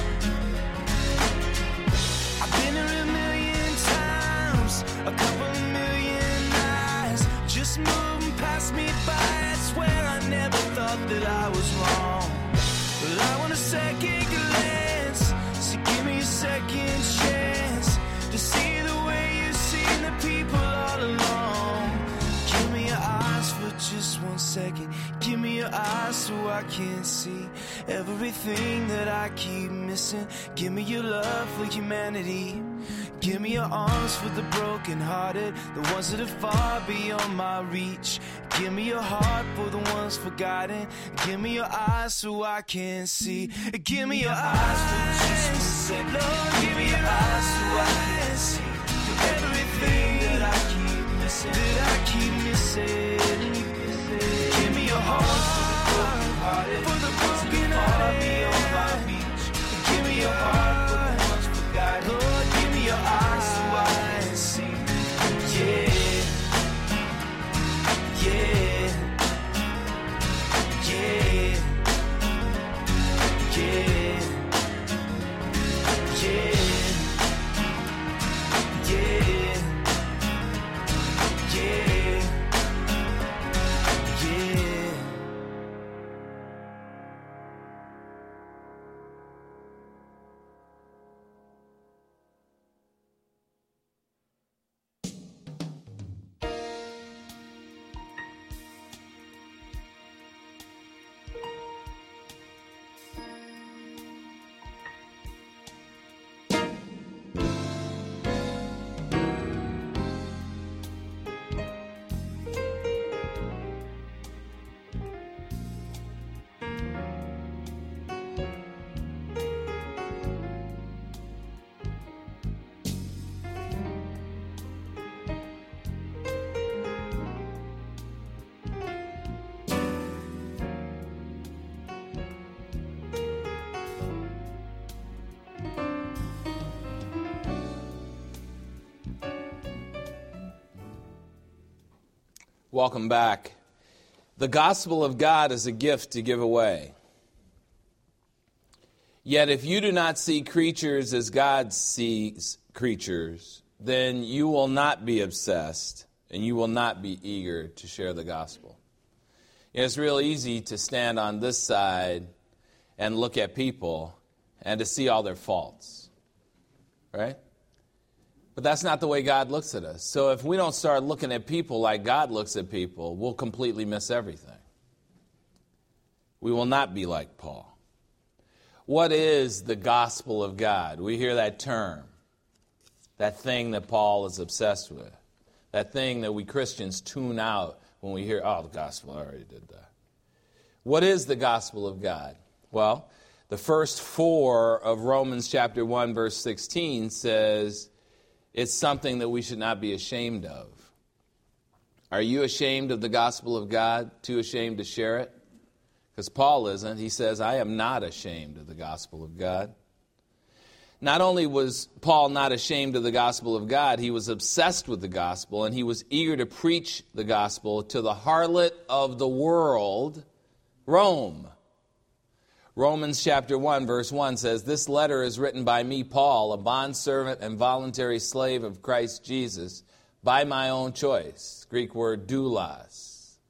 I've been here a million times, a couple million eyes just moving past me by. I swear I never thought that I was wrong, but I want a second glance, so give me a second chance to see the way you've seen the people all along. Give me your eyes for just 1 second. Give me your eyes so I can see everything that I keep missing. Give me your love for humanity. Give me your arms for the broken-hearted, the ones that are far beyond my reach. Give me your heart for the ones forgotten. Give me your eyes so I can see. Give me your eyes for just 1 second. Lord, give me your eyes so I can see everything that I keep missing. Give me your heart for the broken-hearted, beyond my reach. Give me your heart for the ones forgotten. Lord, give me your eyes so I can see. Yeah, yeah, yeah, yeah, yeah, yeah, yeah, yeah. Welcome back. The gospel of God is a gift to give away. Yet if you do not see creatures as God sees creatures, then you will not be obsessed and you will not be eager to share the gospel. It's real easy to stand on this side and look at people and to see all their faults, right? But that's not the way God looks at us. So if we don't start looking at people like God looks at people, we'll completely miss everything. We will not be like Paul. What is the gospel of God? We hear that term, that thing that Paul is obsessed with, that thing that we Christians tune out when we hear, oh, the gospel, I already did that. What is the gospel of God? Well, the first 4 of Romans chapter 1, verse 16 says it's something that we should not be ashamed of. Are you ashamed of the gospel of God? Too ashamed to share it? Because Paul isn't. He says, I am not ashamed of the gospel of God. Not only was Paul not ashamed of the gospel of God, he was obsessed with the gospel, and he was eager to preach the gospel to the harlot of the world, Rome. Romans chapter 1, verse 1 says, this letter is written by me, Paul, a bondservant and voluntary slave of Christ Jesus, by my own choice. Greek word doulos.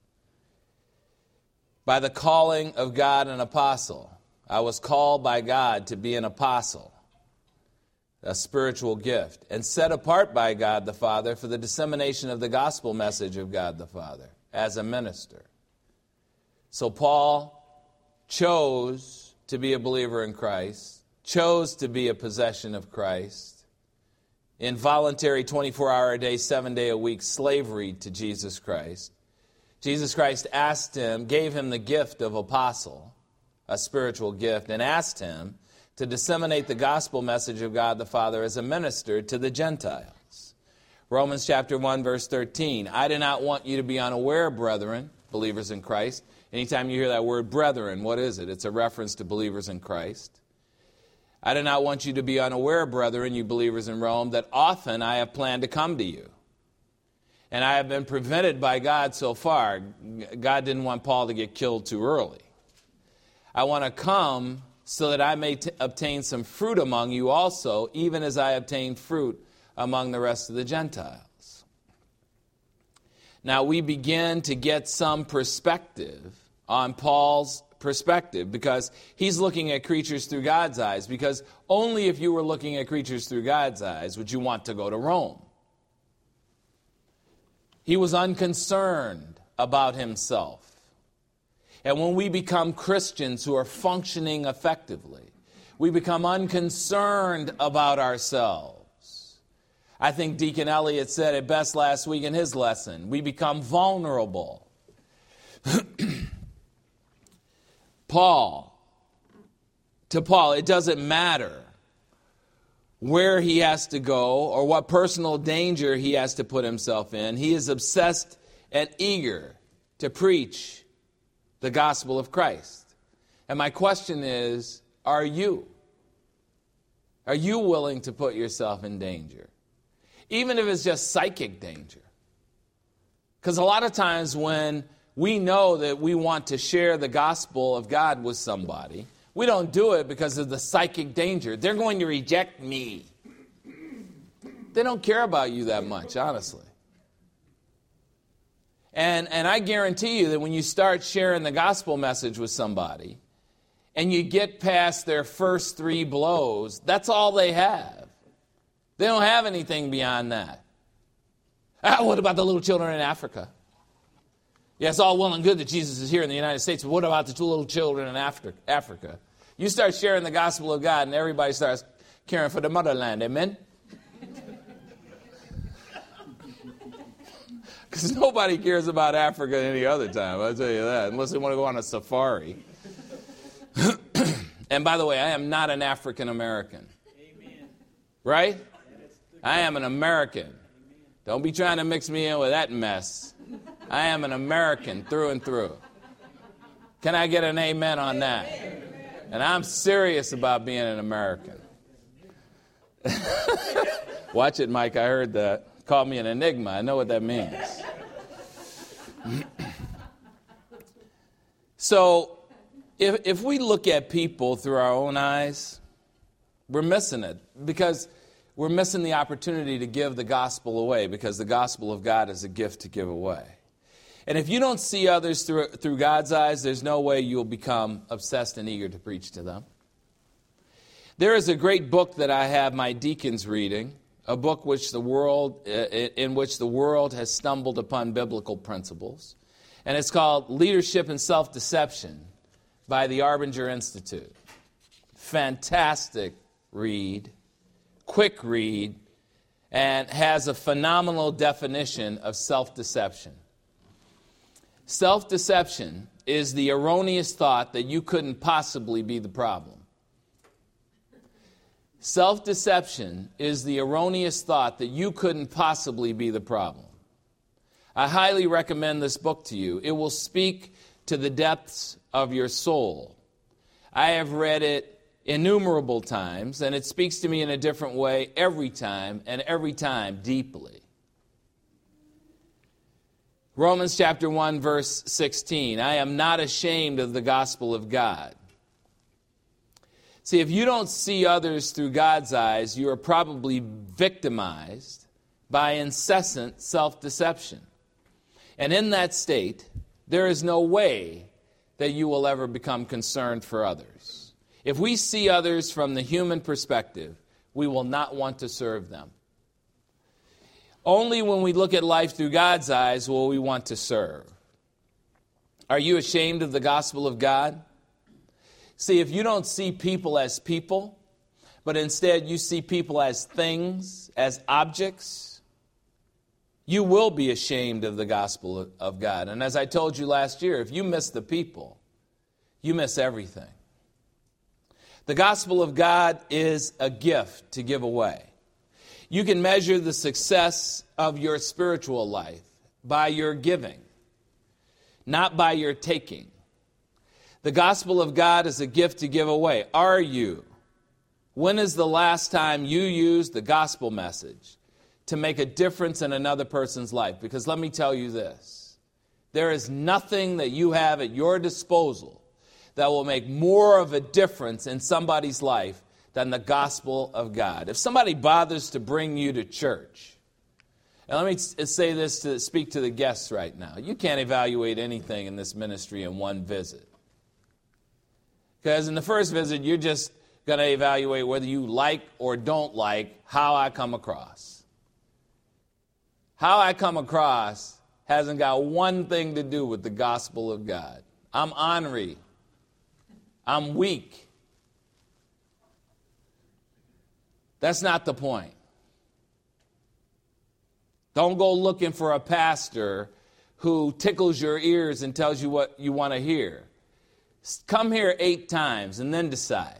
By the calling of God an apostle. I was called by God to be an apostle, a spiritual gift, and set apart by God the Father for the dissemination of the gospel message of God the Father as a minister. So Paul chose to be a believer in Christ, chose to be a possession of Christ, in voluntary 24-hour-a-day, 7-day-a-week slavery to Jesus Christ. Jesus Christ asked him, gave him the gift of apostle, a spiritual gift, and asked him to disseminate the gospel message of God the Father as a minister to the Gentiles. Romans chapter 1, verse 13, I do not want you to be unaware, brethren, believers in Christ. Anytime you hear that word brethren, what is it? It's a reference to believers in Christ. I do not want you to be unaware, brethren, you believers in Rome, that often I have planned to come to you. And I have been prevented by God so far. God didn't want Paul to get killed too early. I want to come so that I may obtain some fruit among you also, even as I obtained fruit among the rest of the Gentiles. Now we begin to get some perspective on Paul's perspective, because he's looking at creatures through God's eyes, because only if you were looking at creatures through God's eyes would you want to go to Rome. He was unconcerned about himself. And when we become Christians who are functioning effectively, we become unconcerned about ourselves. I think Deacon Elliott said it best last week in his lesson. We become vulnerable. To Paul, it doesn't matter where he has to go or what personal danger he has to put himself in. He is obsessed and eager to preach the gospel of Christ. And my question is, are you? Are you willing to put yourself in danger? Even if it's just psychic danger. Because a lot of times when we know that we want to share the gospel of God with somebody, we don't do it because of the psychic danger. They're going to reject me. They don't care about you that much, honestly. And I guarantee you that when you start sharing the gospel message with somebody and you get past their first 3 blows, that's all they have. They don't have anything beyond that. What about the little children in Africa? Yeah, it's all well and good that Jesus is here in the United States, but what about the 2 little children in Africa? You start sharing the gospel of God and everybody starts caring for the motherland, amen? Because nobody cares about Africa any other time, I'll tell you that, unless they want to go on a safari. And by the way, I am not an African American. Amen. Right? I am an American. Amen. Don't be trying to mix me in with that mess. I am an American through and through. Can I get an amen on that? Amen. And I'm serious about being an American. Watch it, Mike. I heard that. Called me an enigma. I know what that means. So, if we look at people through our own eyes, we're missing it. Because we're missing the opportunity to give the gospel away. Because the gospel of God is a gift to give away. And if you don't see others through God's eyes, there's no way you'll become obsessed and eager to preach to them. There is a great book that I have my deacons reading, a book in which the world has stumbled upon biblical principles. And it's called Leadership and Self-Deception by the Arbinger Institute. Fantastic read, quick read, and has a phenomenal definition of self-deception. Self-deception is the erroneous thought that you couldn't possibly be the problem. Self-deception is the erroneous thought that you couldn't possibly be the problem. I highly recommend this book to you. It will speak to the depths of your soul. I have read it innumerable times, and it speaks to me in a different way every time, and every time deeply. Romans chapter 1, verse 16, I am not ashamed of the gospel of God. See, if you don't see others through God's eyes, you are probably victimized by incessant self-deception. And in that state, there is no way that you will ever become concerned for others. If we see others from the human perspective, we will not want to serve them. Only when we look at life through God's eyes will we want to serve. Are you ashamed of the gospel of God? See, if you don't see people as people, but instead you see people as things, as objects, you will be ashamed of the gospel of God. And as I told you last year, if you miss the people, you miss everything. The gospel of God is a gift to give away. You can measure the success of your spiritual life by your giving, not by your taking. The gospel of God is a gift to give away. Are you? When is the last time you used the gospel message to make a difference in another person's life? Because let me tell you this, there is nothing that you have at your disposal that will make more of a difference in somebody's life than the gospel of God. If somebody bothers to bring you to church, and let me say this to speak to the guests right now, you can't evaluate anything in this ministry in one visit. Because in the first visit, you're just going to evaluate whether you like or don't like how I come across. How I come across hasn't got one thing to do with the gospel of God. I'm ornery. I'm weak. That's not the point. Don't go looking for a pastor who tickles your ears and tells you what you want to hear. Come here 8 times and then decide.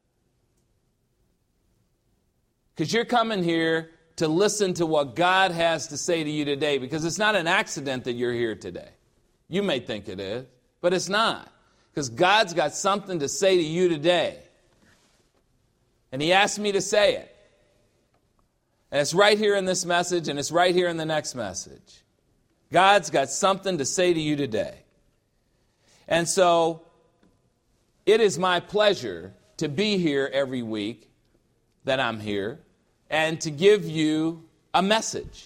Because you're coming here to listen to what God has to say to you today, because it's not an accident that you're here today. You may think it is, but it's not. Because God's got something to say to you today. And He asked me to say it. And it's right here in this message, and it's right here in the next message. God's got something to say to you today. And so, it is my pleasure to be here every week that I'm here and to give you a message.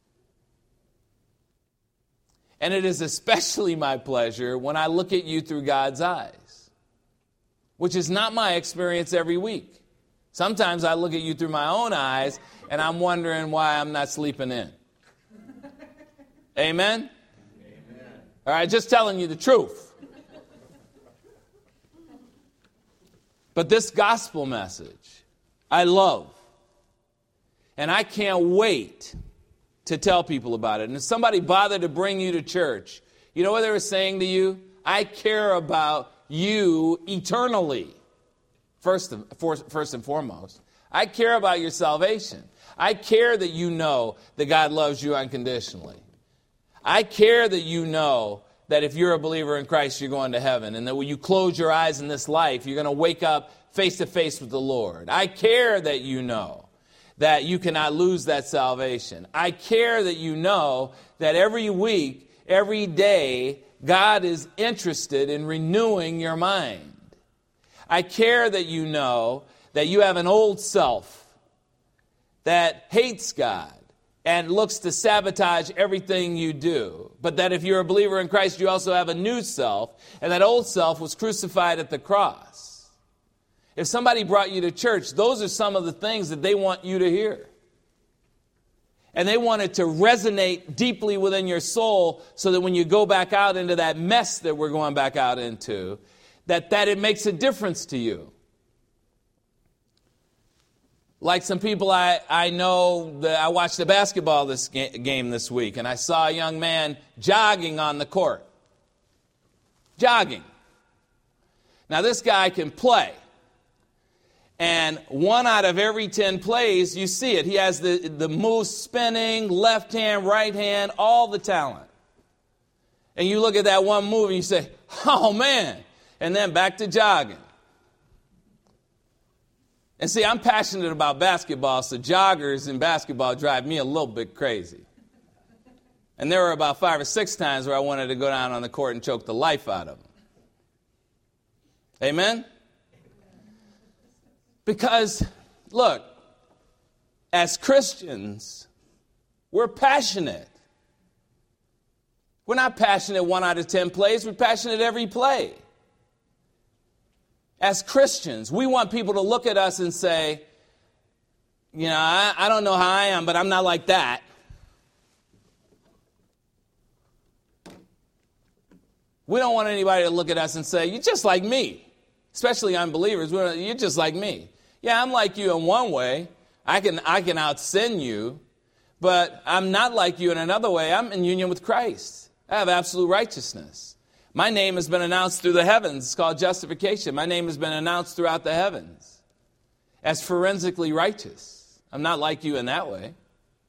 And it is especially my pleasure when I look at you through God's eyes, which is not my experience every week. Sometimes I look at you through my own eyes and I'm wondering why I'm not sleeping in. Amen? Amen. All right, just telling you the truth. But this gospel message, I love. And I can't wait to tell people about it. And if somebody bothered to bring you to church, you know what they were saying to you? I care about you eternally. First and foremost, I care about your salvation. I care that you know that God loves you unconditionally. I care that you know that if you're a believer in Christ, you're going to heaven. And that when you close your eyes in this life, you're going to wake up face to face with the Lord. I care that you know that you cannot lose that salvation. I care that you know that every week, every day, God is interested in renewing your mind. I care that you know that you have an old self that hates God and looks to sabotage everything you do. But that if you're a believer in Christ, you also have a new self, and that old self was crucified at the cross. If somebody brought you to church, those are some of the things that they want you to hear. And they want it to resonate deeply within your soul so that when you go back out into that mess that we're going back out into, that it makes a difference to you. Like some people I know, I watched the basketball game this week, and I saw a young man jogging on the court. Jogging. Now, this guy can play. And 1 out of every 10 plays, you see it. He has the moves spinning, left hand, right hand, all the talent. And you look at that one move and you say, oh, man. And then back to jogging. And see, I'm passionate about basketball, so joggers in basketball drive me a little bit crazy. And there were about 5 or 6 times where I wanted to go down on the court and choke the life out of them. Amen? Because, look, as Christians, we're passionate. We're not passionate 1 out of 10 plays. We're passionate every play. As Christians, we want people to look at us and say, you know, I don't know how I am, but I'm not like that. We don't want anybody to look at us and say, you're just like me. Especially unbelievers, you're just like me. Yeah, I'm like you in one way. I can out-sin you, but I'm not like you in another way. I'm in union with Christ. I have absolute righteousness. My name has been announced through the heavens. It's called justification. My name has been announced throughout the heavens as forensically righteous. I'm not like you in that way.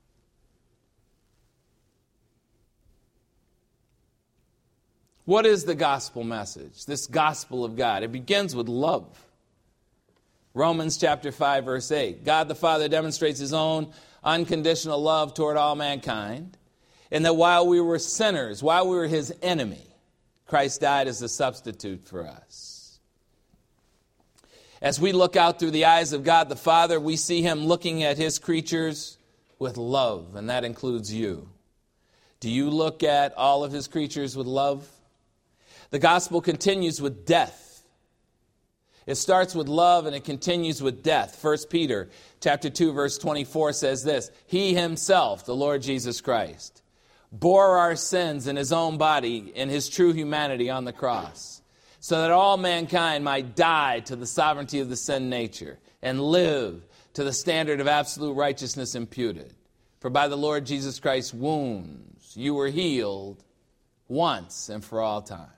What is the gospel message? This gospel of God. It begins with love. Romans chapter 5, verse 8. God the Father demonstrates his own unconditional love toward all mankind, and that while we were sinners, while we were his enemy, Christ died as a substitute for us. As we look out through the eyes of God the Father, we see him looking at his creatures with love, and that includes you. Do you look at all of his creatures with love? The gospel continues with death. It starts with love and it continues with death. 1 Peter chapter 2, verse 24 says this, he himself, the Lord Jesus Christ, bore our sins in his own body in his true humanity on the cross, so that all mankind might die to the sovereignty of the sin nature and live to the standard of absolute righteousness imputed. For by the Lord Jesus Christ's wounds you were healed once and for all time.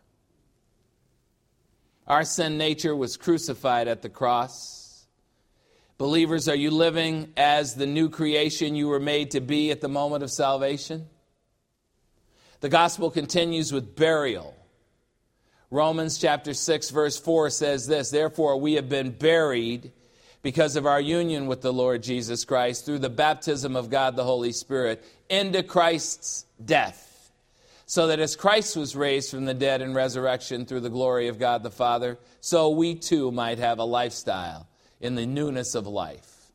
Our sin nature was crucified at the cross. Believers, are you living as the new creation you were made to be at the moment of salvation? The gospel continues with burial. Romans chapter 6, verse 4 says this, therefore we have been buried because of our union with the Lord Jesus Christ through the baptism of God the Holy Spirit into Christ's death. So that as Christ was raised from the dead in resurrection through the glory of God the Father, so we too might have a lifestyle in the newness of life.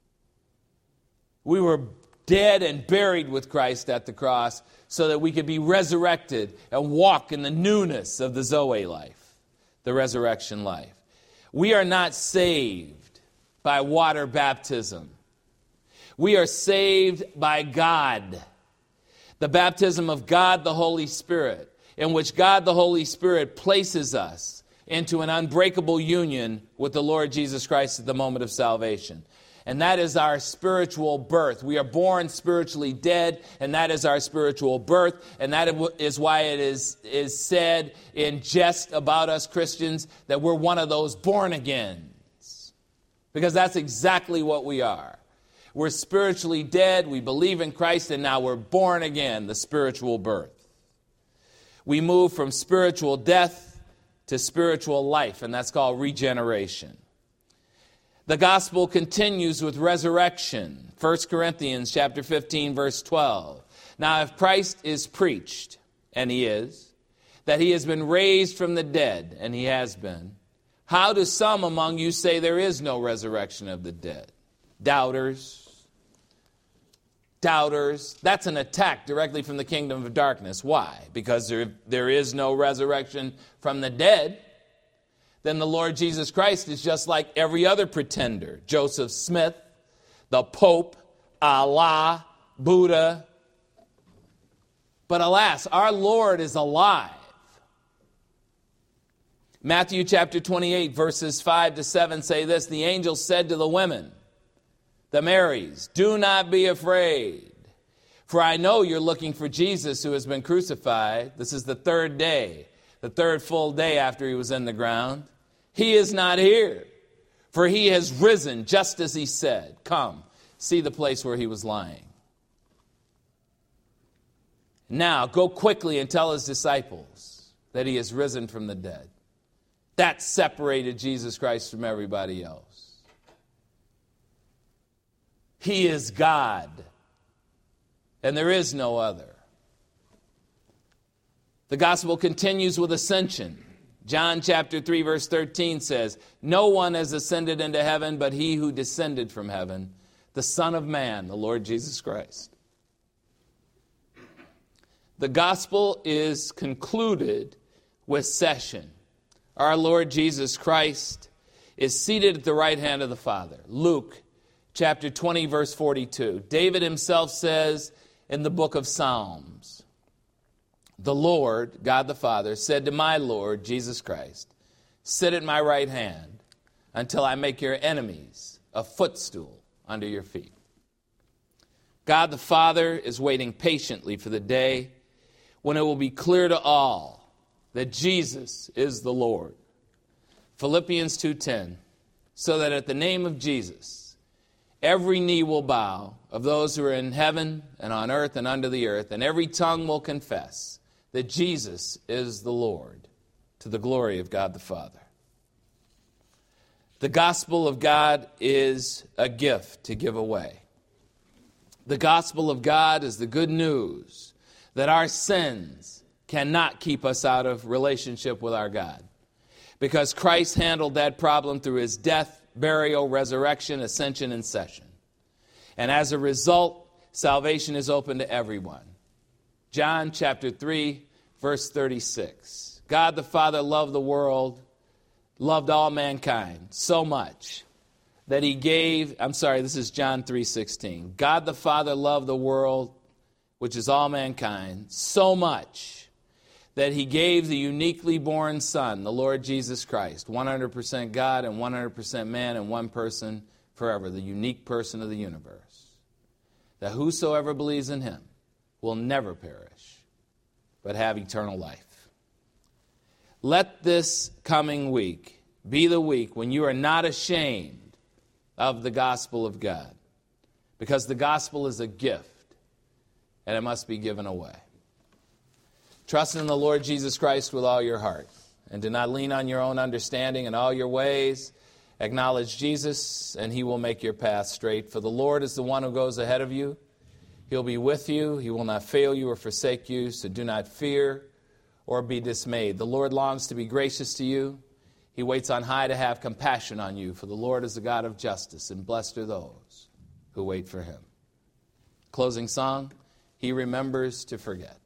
We were dead and buried with Christ at the cross so that we could be resurrected and walk in the newness of the Zoe life, the resurrection life. We are not saved by water baptism. We are saved by God. The baptism of God the Holy Spirit, in which God the Holy Spirit places us into an unbreakable union with the Lord Jesus Christ at the moment of salvation. And that is our spiritual birth. We are born spiritually dead, and that is our spiritual birth. And that is why it is said in jest about us Christians that we're one of those born agains. Because that's exactly what we are. We're spiritually dead, we believe in Christ, and now we're born again, the spiritual birth. We move from spiritual death to spiritual life, and that's called regeneration. The gospel continues with resurrection. 1 Corinthians chapter 15, verse 12. Now, if Christ is preached, and he is, that he has been raised from the dead, and he has been, how do some among you say there is no resurrection of the dead? Doubters. That's an attack directly from the kingdom of darkness. Why? Because there is no resurrection from the dead. Then the Lord Jesus Christ is just like every other pretender. Joseph Smith, the Pope, Allah, Buddha. But alas, our Lord is alive. Matthew chapter 28, verses 5 to 7 say this: the angel said to the women, the Marys, do not be afraid, for I know you're looking for Jesus who has been crucified. This is the third day, the third full day after he was in the ground. He is not here, for he has risen just as he said. Come, see the place where he was lying. Now, go quickly and tell his disciples that he has risen from the dead. That separated Jesus Christ from everybody else. He is God, and there is no other. The gospel continues with ascension. John chapter 3, verse 13 says, no one has ascended into heaven but he who descended from heaven, the Son of Man, the Lord Jesus Christ. The gospel is concluded with session. Our Lord Jesus Christ is seated at the right hand of the Father. Luke chapter 20, verse 42. David himself says in the book of Psalms, the Lord, God the Father, said to my Lord, Jesus Christ, sit at my right hand until I make your enemies a footstool under your feet. God the Father is waiting patiently for the day when it will be clear to all that Jesus is the Lord. Philippians 2:10, so that at the name of Jesus, every knee will bow of those who are in heaven and on earth and under the earth, and every tongue will confess that Jesus is the Lord, to the glory of God the Father. The gospel of God is a gift to give away. The gospel of God is the good news that our sins cannot keep us out of relationship with our God, because Christ handled that problem through his death, burial, resurrection, ascension, and session. And as a result, salvation is open to everyone. John chapter 3, verse 36. God the Father loved the world, loved all mankind so much that he gave, this is John 3:16. God the Father loved the world, which is all mankind, so much that he gave the uniquely born Son, the Lord Jesus Christ, 100% God and 100% man and one person forever, the unique person of the universe, that whosoever believes in him will never perish, but have eternal life. Let this coming week be the week when you are not ashamed of the gospel of God, because the gospel is a gift and it must be given away. Trust in the Lord Jesus Christ with all your heart, and do not lean on your own understanding. In all your ways acknowledge Jesus, and he will make your path straight. For the Lord is the one who goes ahead of you. He'll be with you. He will not fail you or forsake you, so do not fear or be dismayed. The Lord longs to be gracious to you. He waits on high to have compassion on you, for the Lord is the God of justice, and blessed are those who wait for him. Closing song, He Remembers to Forget.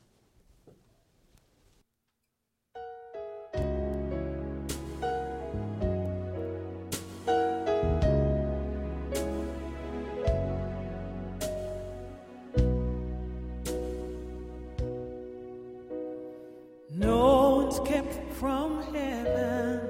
From heaven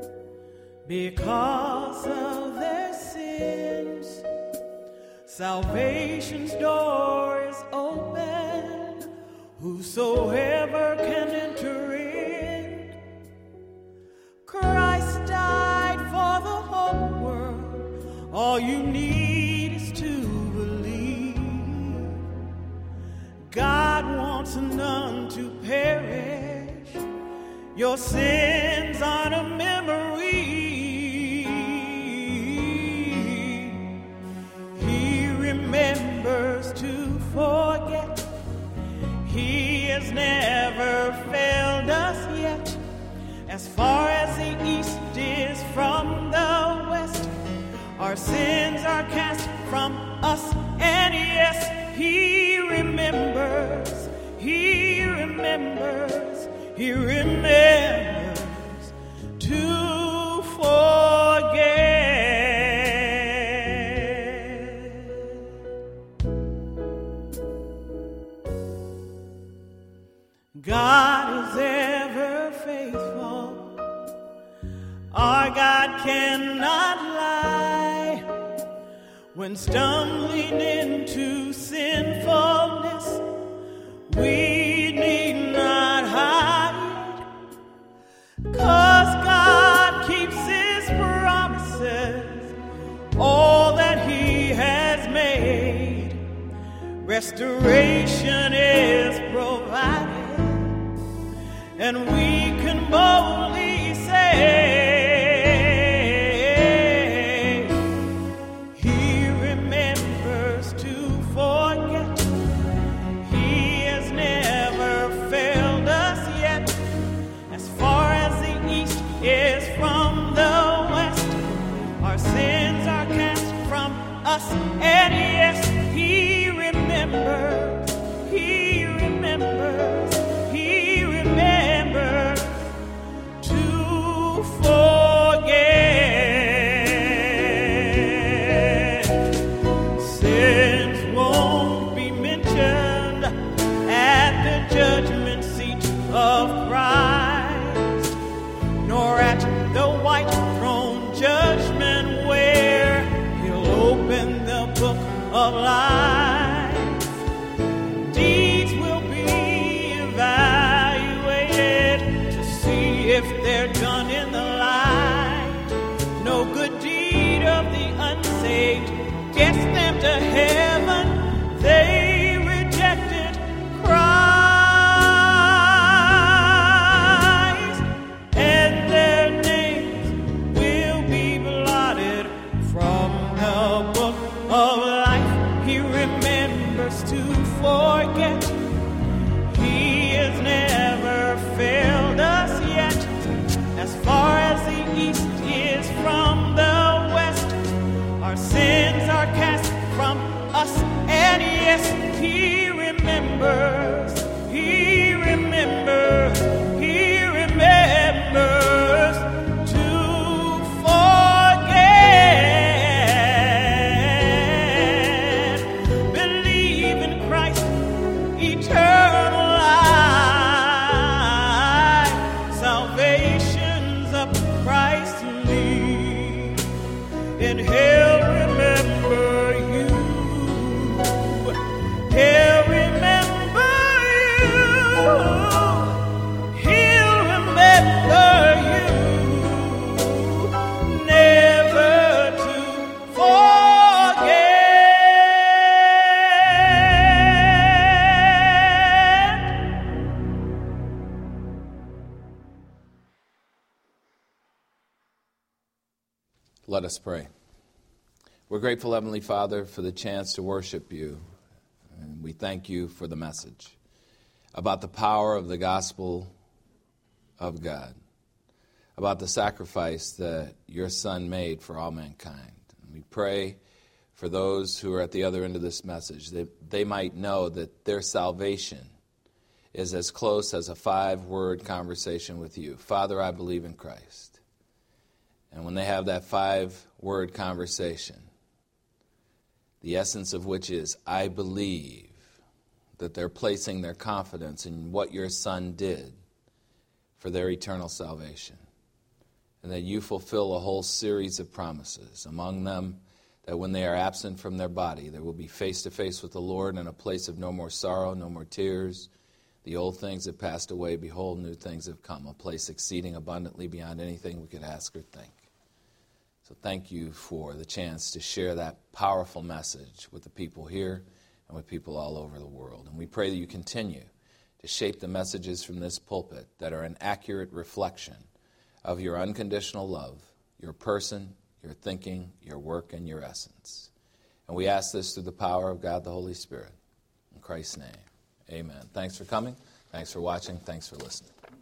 because of their sins. Salvation's door is open, whosoever can enter in. Christ died for the whole world. All you need is to believe. God wants none to perish. Your sins aren't a memory. He remembers to forget. He has never failed us yet. As far as the east is from the west, our sins are cast from us. And yes, he remembers. He remembers. He remembers to forget. God is ever faithful. Our God cannot lie. When stumbling into sinfulness, we need not hide. 'Cause God keeps His promises, all that He has made. Restoration is provided, and we can boldly say, He remembers to forget. He has never failed us yet. As far as the east is from the west, our sins are cast from us, and yes, He remembers, He remembers, He remembers to forget. Sins won't be mentioned at the judgment seat of Christ, nor at the white throne judgment where He'll open the book of life. Deeds will be evaluated to see if they're done in the light. No good deed of the unsaved gets them to heaven. They rejected Christ, and their names will be blotted from the book of life. He remembers to forget. He has never failed us yet. As far as the east is from the west, our sins are cast from us, and yes, He remembers, He remembers, He remembers to forget. Believe in Christ, eternal life. Salvation's a price to leave, and He'll remember you. He'll remember you. He'll remember you. Never to forget. Let us pray. We're grateful, Heavenly Father, for the chance to worship You. And we thank You for the message about the power of the gospel of God, about the sacrifice that Your Son made for all mankind. And we pray for those who are at the other end of this message, that they might know that their salvation is as close as a 5-word conversation with You. Father, I believe in Christ. And when they have that 5-word conversation, the essence of which is, I believe, that they're placing their confidence in what Your Son did for their eternal salvation. And that You fulfill a whole series of promises, among them that when they are absent from their body, they will be face to face with the Lord in a place of no more sorrow, no more tears. The old things have passed away, behold, new things have come, a place exceeding abundantly beyond anything we could ask or think. So thank You for the chance to share that powerful message with the people here and with people all over the world. And we pray that You continue to shape the messages from this pulpit that are an accurate reflection of Your unconditional love, Your person, Your thinking, Your work, and Your essence. And we ask this through the power of God the Holy Spirit. In Christ's name, amen. Thanks for coming. Thanks for watching. Thanks for listening.